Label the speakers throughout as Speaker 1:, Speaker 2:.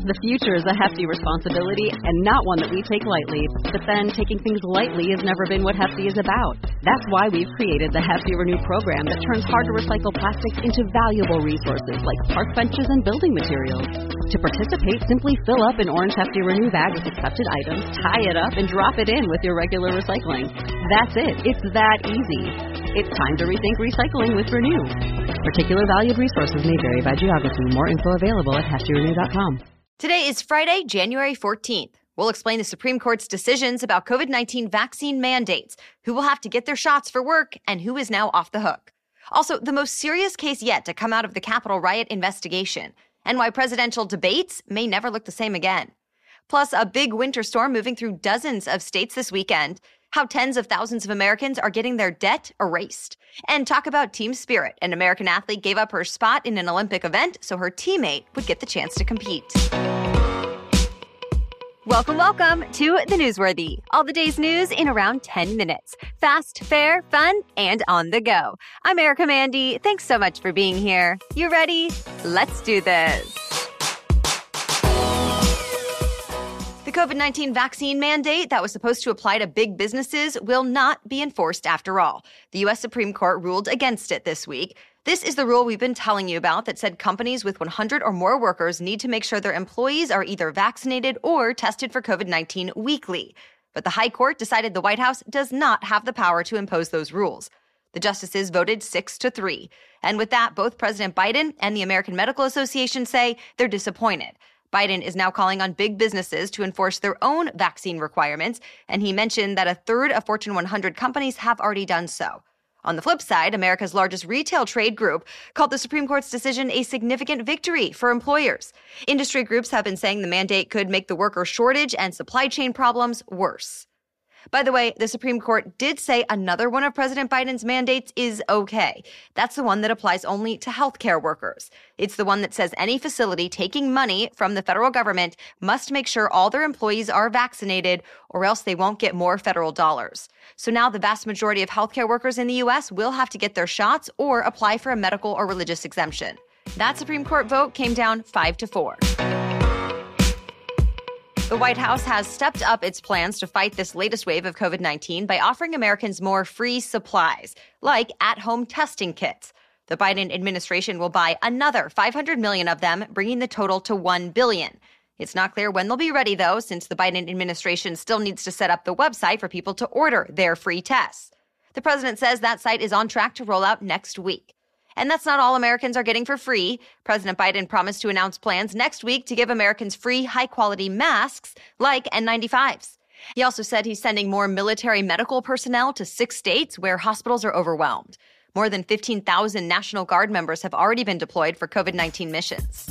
Speaker 1: The future is a hefty responsibility and not one that we take lightly. But then taking things lightly has never been what Hefty is about. That's why we've created the Hefty Renew program that turns hard-to-recycle plastics into valuable resources like park benches and building materials. To participate, simply fill up an orange Hefty Renew bag with accepted items, tie it up, and drop it in with your regular recycling. That's it. It's that easy. It's time to rethink recycling with Renew. Particular valued resources may vary by geography. More info available at heftyrenew.com.
Speaker 2: Today is Friday, January 14th. We'll explain the Supreme Court's decisions about COVID-19 vaccine mandates, who will have to get their shots for work, and who is now off the hook. Also, the most serious case yet to come out of the Capitol riot investigation, and why presidential debates may never look the same again. Plus, a big winter storm moving through dozens of states this weekend, how tens of thousands of Americans are getting their debt erased, and talk about team spirit. An American athlete gave up her spot in an Olympic event so her teammate would get the chance to compete. Welcome to The Newsworthy. All the day's news in around 10 minutes. Fast, fair, fun, and on the go. I'm Erica Mandy. Thanks so much for being here. You ready? Let's do this. The COVID-19 vaccine mandate that was supposed to apply to big businesses will not be enforced after all. The U.S. Supreme Court ruled against it this week. This is the rule we've been telling you about that said companies with 100 or more workers need to make sure their employees are either vaccinated or tested for COVID-19 weekly. But the High Court decided the White House does not have the power to impose those rules. The justices voted 6-3. And with that, both President Biden and the American Medical Association say they're disappointed. Biden is now calling on big businesses to enforce their own vaccine requirements, and he mentioned that a third of Fortune 100 companies have already done so. On the flip side, America's largest retail trade group called the Supreme Court's decision a significant victory for employers. Industry groups have been saying the mandate could make the worker shortage and supply chain problems worse. By the way, the Supreme Court did say another one of President Biden's mandates is okay. That's the one that applies only to healthcare workers. It's the one that says any facility taking money from the federal government must make sure all their employees are vaccinated or else they won't get more federal dollars. So now the vast majority of healthcare workers in the U.S. will have to get their shots or apply for a medical or religious exemption. That Supreme Court vote came down 5-4. The White House has stepped up its plans to fight this latest wave of COVID-19 by offering Americans more free supplies, like at-home testing kits. The Biden administration will buy another 500 million of them, bringing the total to 1 billion. It's not clear when they'll be ready, though, since the Biden administration still needs to set up the website for people to order their free tests. The president says that site is on track to roll out next week. And that's not all Americans are getting for free. President Biden promised to announce plans next week to give Americans free, high-quality masks like N95s. He also said he's sending more military medical personnel to 6 states where hospitals are overwhelmed. More than 15,000 National Guard members have already been deployed for COVID-19 missions.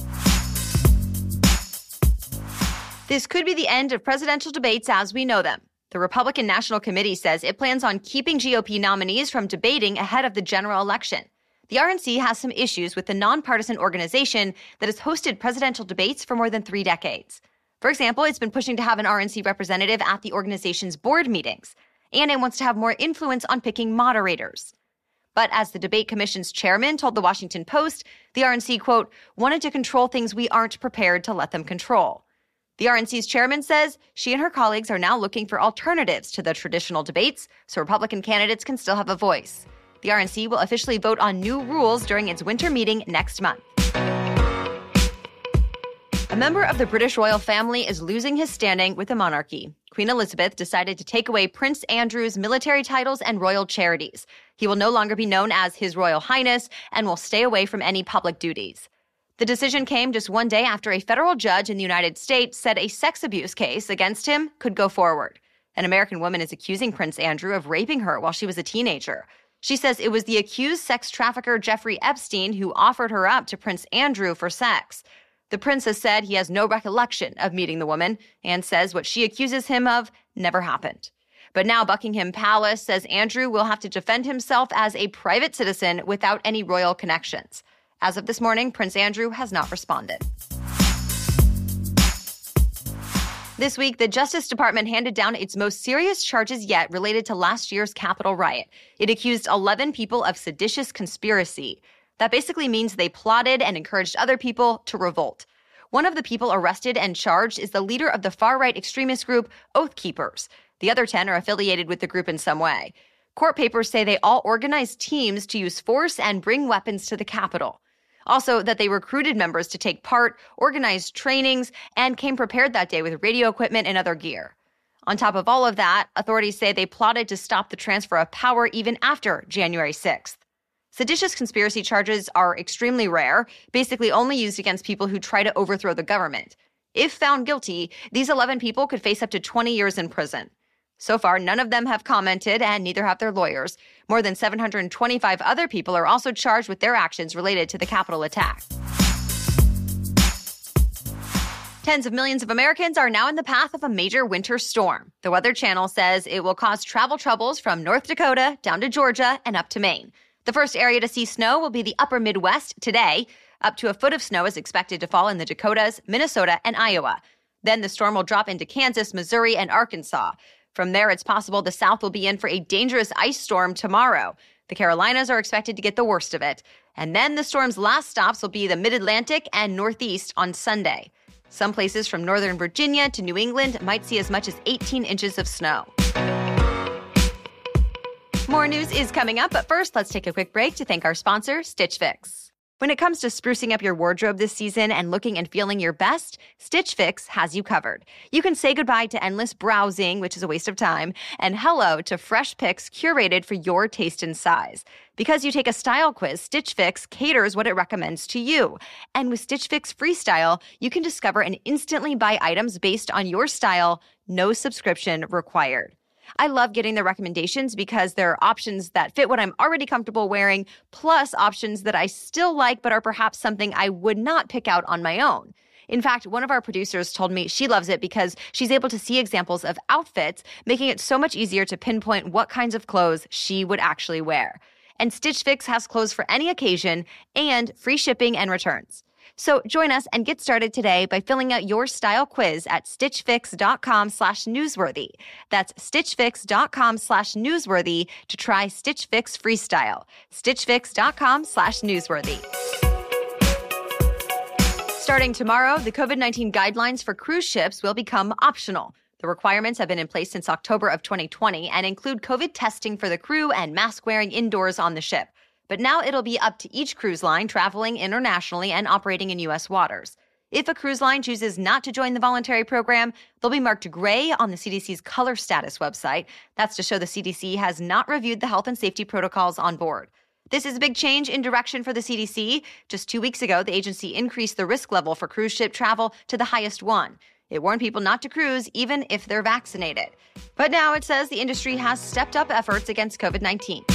Speaker 2: This could be the end of presidential debates as we know them. The Republican National Committee says it plans on keeping GOP nominees from debating ahead of the general election. The RNC has some issues with the nonpartisan organization that has hosted presidential debates for more than 3 decades. For example, it's been pushing to have an RNC representative at the organization's board meetings, and it wants to have more influence on picking moderators. But as the debate commission's chairman told the Washington Post, the RNC, quote, wanted to control things we aren't prepared to let them control. The RNC's chairman says she and her colleagues are now looking for alternatives to the traditional debates so Republican candidates can still have a voice. The RNC will officially vote on new rules during its winter meeting next month. A member of the British royal family is losing his standing with the monarchy. Queen Elizabeth decided to take away Prince Andrew's military titles and royal charities. He will no longer be known as His Royal Highness and will stay away from any public duties. The decision came just one day after a federal judge in the United States said a sex abuse case against him could go forward. An American woman is accusing Prince Andrew of raping her while she was a teenager. She says it was the accused sex trafficker Jeffrey Epstein who offered her up to Prince Andrew for sex. The prince has said he has no recollection of meeting the woman and says what she accuses him of never happened. But now Buckingham Palace says Andrew will have to defend himself as a private citizen without any royal connections. As of this morning, Prince Andrew has not responded. This week, the Justice Department handed down its most serious charges yet related to last year's Capitol riot. It accused 11 people of seditious conspiracy. That basically means they plotted and encouraged other people to revolt. One of the people arrested and charged is the leader of the far-right extremist group Oath Keepers. The other 10 are affiliated with the group in some way. Court papers say they all organized teams to use force and bring weapons to the Capitol. Also, that they recruited members to take part, organized trainings, and came prepared that day with radio equipment and other gear. On top of all of that, authorities say they plotted to stop the transfer of power even after January 6th. Seditious conspiracy charges are extremely rare, basically only used against people who try to overthrow the government. If found guilty, these 11 people could face up to 20 years in prison. So far, none of them have commented, and neither have their lawyers. More than 725 other people are also charged with their actions related to the Capitol attack. Tens of millions of Americans are now in the path of a major winter storm. The Weather Channel says it will cause travel troubles from North Dakota down to Georgia and up to Maine. The first area to see snow will be the upper Midwest today. Up to a foot of snow is expected to fall in the Dakotas, Minnesota, and Iowa. Then the storm will drop into Kansas, Missouri, and Arkansas. From there, it's possible the South will be in for a dangerous ice storm tomorrow. The Carolinas are expected to get the worst of it. And then the storm's last stops will be the Mid-Atlantic and Northeast on Sunday. Some places from northern Virginia to New England might see as much as 18 inches of snow. More news is coming up, but first, let's take a quick break to thank our sponsor, Stitch Fix. When it comes to sprucing up your wardrobe this season and looking and feeling your best, Stitch Fix has you covered. You can say goodbye to endless browsing, which is a waste of time, and hello to fresh picks curated for your taste and size. Because you take a style quiz, Stitch Fix caters what it recommends to you. And with Stitch Fix Freestyle, you can discover and instantly buy items based on your style, no subscription required. I love getting the recommendations because there are options that fit what I'm already comfortable wearing, plus options that I still like but are perhaps something I would not pick out on my own. In fact, one of our producers told me she loves it because she's able to see examples of outfits, making it so much easier to pinpoint what kinds of clothes she would actually wear. And Stitch Fix has clothes for any occasion and free shipping and returns. So join us and get started today by filling out your style quiz at stitchfix.com/newsworthy. That's stitchfix.com/newsworthy to try Stitch Fix Freestyle. stitchfix.com/newsworthy. Starting tomorrow, the COVID-19 guidelines for cruise ships will become optional. The requirements have been in place since October of 2020 and include COVID testing for the crew and mask wearing indoors on the ship. But now it'll be up to each cruise line traveling internationally and operating in U.S. waters. If a cruise line chooses not to join the voluntary program, they'll be marked gray on the CDC's Color Status website. That's to show the CDC has not reviewed the health and safety protocols on board. This is a big change in direction for the CDC. Just 2 weeks ago, the agency increased the risk level for cruise ship travel to the highest one. It warned people not to cruise even if they're vaccinated. But now it says the industry has stepped up efforts against COVID-19.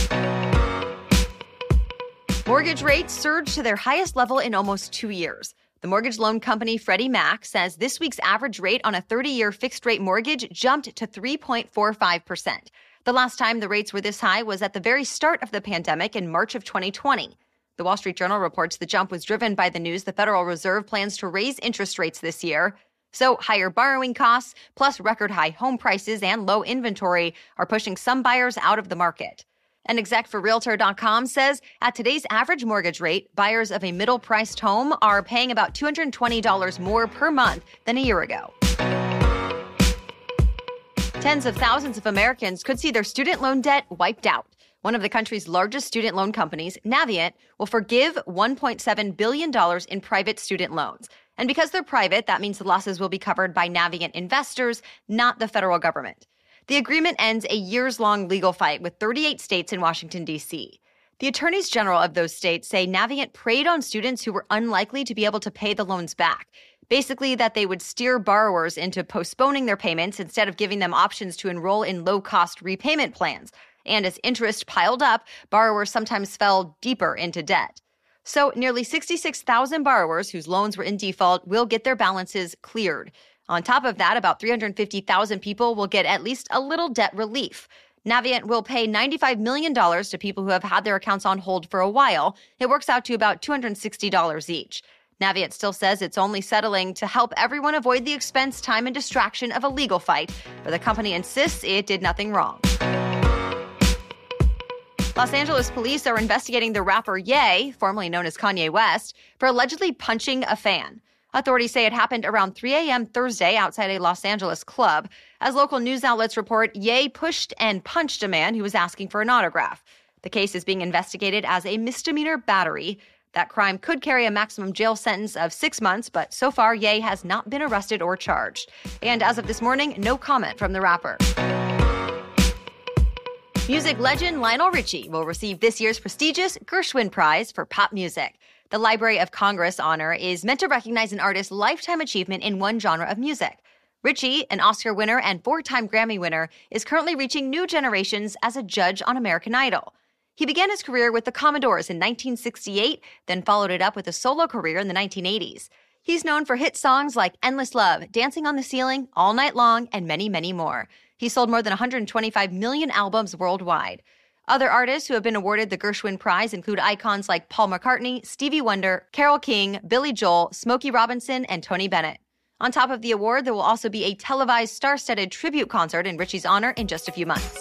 Speaker 2: Mortgage rates surged to their highest level in almost 2 years. The mortgage loan company Freddie Mac says this week's average rate on a 30-year fixed-rate mortgage jumped to 3.45%. The last time the rates were this high was at the very start of the pandemic in March of 2020. The Wall Street Journal reports the jump was driven by the news the Federal Reserve plans to raise interest rates this year. So higher borrowing costs, plus record-high home prices and low inventory are pushing some buyers out of the market. An exec for Realtor.com says at today's average mortgage rate, buyers of a middle-priced home are paying about $220 more per month than a year ago. Tens of thousands of Americans could see their student loan debt wiped out. One of the country's largest student loan companies, Navient, will forgive $1.7 billion in private student loans. And because they're private, that means the losses will be covered by Navient investors, not the federal government. The agreement ends a years-long legal fight with 38 states in Washington, D.C. The attorneys general of those states say Navient preyed on students who were unlikely to be able to pay the loans back. Basically, that they would steer borrowers into postponing their payments instead of giving them options to enroll in low-cost repayment plans. And as interest piled up, borrowers sometimes fell deeper into debt. So nearly 66,000 borrowers whose loans were in default will get their balances cleared. On top of that, about 350,000 people will get at least a little debt relief. Navient will pay $95 million to people who have had their accounts on hold for a while. It works out to about $260 each. Navient still says it's only settling to help everyone avoid the expense, time, and distraction of a legal fight, but the company insists it did nothing wrong. Los Angeles police are investigating the rapper Ye, formerly known as Kanye West, for allegedly punching a fan. Authorities say it happened around 3 a.m. Thursday outside a Los Angeles club. As local news outlets report, Ye pushed and punched a man who was asking for an autograph. The case is being investigated as a misdemeanor battery. That crime could carry a maximum jail sentence of 6 months, but so far, Ye has not been arrested or charged. And as of this morning, no comment from the rapper. Music legend Lionel Richie will receive this year's prestigious Gershwin Prize for pop music. The Library of Congress honor is meant to recognize an artist's lifetime achievement in one genre of music. Richie, an Oscar winner and 4-time Grammy winner, is currently reaching new generations as a judge on American Idol. He began his career with the Commodores in 1968, then followed it up with a solo career in the 1980s. He's known for hit songs like Endless Love, Dancing on the Ceiling, All Night Long, and many, many more. He sold more than 125 million albums worldwide. Other artists who have been awarded the Gershwin Prize include icons like Paul McCartney, Stevie Wonder, Carole King, Billy Joel, Smokey Robinson, and Tony Bennett. On top of the award, there will also be a televised star-studded tribute concert in Richie's honor in just a few months.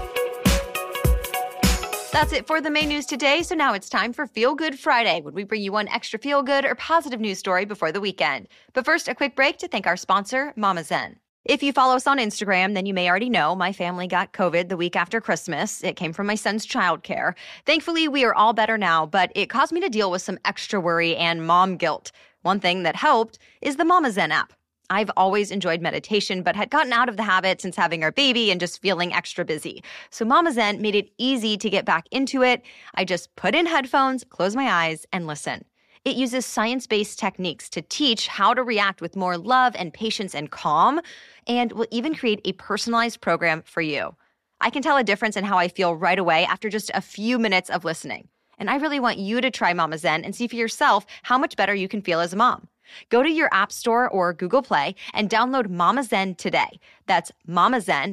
Speaker 2: That's it for the main news today, so now it's time for Feel Good Friday, when we bring you one extra feel-good or positive news story before the weekend. But first, a quick break to thank our sponsor, Mama Zen. If you follow us on Instagram, then you may already know my family got COVID the week after Christmas. It came from my son's childcare. Thankfully, we are all better now, but it caused me to deal with some extra worry and mom guilt. One thing that helped is the Mama Zen app. I've always enjoyed meditation, but had gotten out of the habit since having our baby and just feeling extra busy. So Mama Zen made it easy to get back into it. I just put in headphones, close my eyes, and listen. It uses science-based techniques to teach how to react with more love and patience and calm, and will even create a personalized program for you. I can tell a difference in how I feel right away after just a few minutes of listening. And I really want you to try Mama Zen and see for yourself how much better you can feel as a mom. Go to your App Store or Google Play and download Mama Zen today. That's Mama Zen,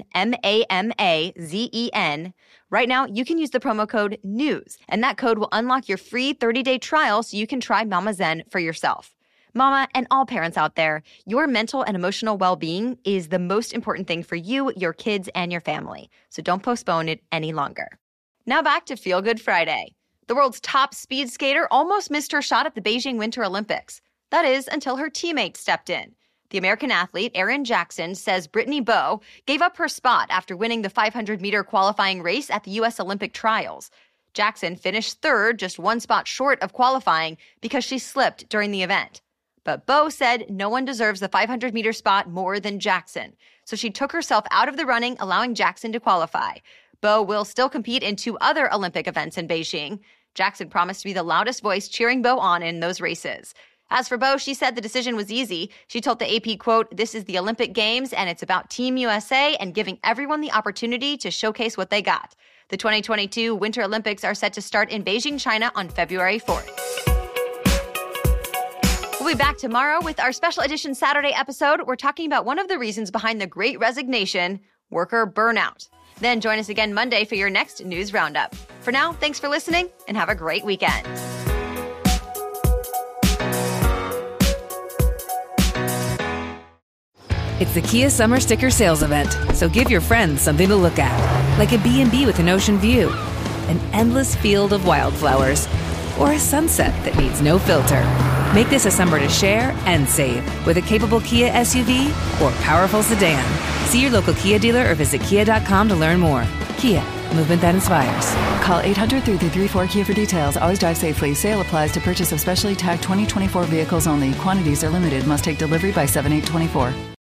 Speaker 2: MAMAZEN. Right now, you can use the promo code NEWS, and that code will unlock your free 30-day trial so you can try Mama Zen for yourself. Mama, and all parents out there, your mental and emotional well-being is the most important thing for you, your kids, and your family. So don't postpone it any longer. Now back to Feel Good Friday. The world's top speed skater almost missed her shot at the Beijing Winter Olympics. That is, until her teammate stepped in. The American athlete, Erin Jackson, says Brittany Bowe gave up her spot after winning the 500-meter qualifying race at the U.S. Olympic trials. Jackson finished third, just one spot short of qualifying, because she slipped during the event. But Bowe said no one deserves the 500-meter spot more than Jackson. So she took herself out of the running, allowing Jackson to qualify. Bowe will still compete in 2 other Olympic events in Beijing. Jackson promised to be the loudest voice cheering Bowe on in those races. As for Bowe, she said the decision was easy. She told the AP, quote, "This is the Olympic Games, and it's about Team USA and giving everyone the opportunity to showcase what they got." The 2022 Winter Olympics are set to start in Beijing, China on February 4th. We'll be back tomorrow with our special edition Saturday episode. We're talking about one of the reasons behind the Great Resignation, worker burnout. Then join us again Monday for your next news roundup. For now, thanks for listening and have a great weekend.
Speaker 3: It's the Kia Summer Sticker Sales Event, so give your friends something to look at, like a B&B with an ocean view, an endless field of wildflowers, or a sunset that needs no filter. Make this a summer to share and save with a capable Kia SUV or powerful sedan. See your local Kia dealer or visit kia.com to learn more. Kia, movement that inspires.
Speaker 4: Call 800-3334-KIA for details. Always drive safely. Sale applies to purchase of specially tagged 2024 vehicles only. Quantities are limited. Must take delivery by 7/8/24.